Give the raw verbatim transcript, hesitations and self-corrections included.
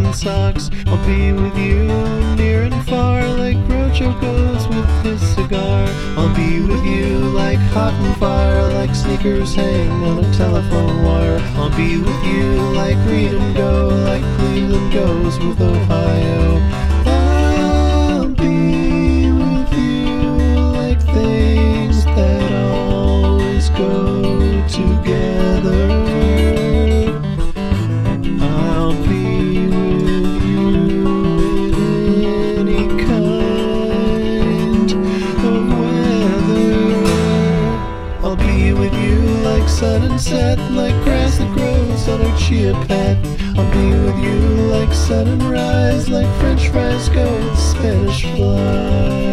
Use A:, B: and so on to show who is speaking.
A: and socks. I'll be with you near and far, like Groucho goes with his cigar. I'll be with you like hot and fire, like sneakers hang on a telephone wire. I'll be with you like read and go, like Cleveland goes with Ohio. I'll be with you like things that always go together. I'll be with you in any kind of weather. I'll be with you like sun and set, like grass that grows on a chia pet. I'll be with you like sun and rise, like French fries go with Spanish fly.